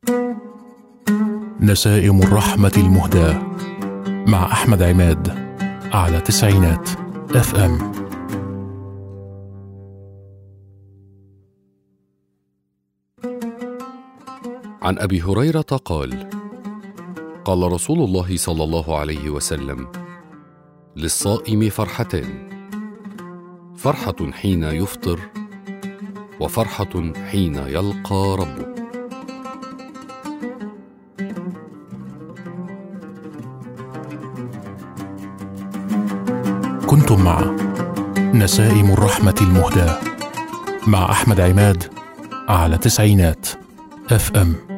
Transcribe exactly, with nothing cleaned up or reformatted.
نسائم الرحمة المهداة مع أحمد عماد على تسعينات اف ام. عن أبي هريرة قال: قال رسول الله صلى الله عليه وسلم: للصائم فرحتان، فرحة حين يفطر، وفرحة حين يلقى ربه. كنتم مع نسائم الرحمة المهداة مع أحمد عماد على تسعينات اف ام.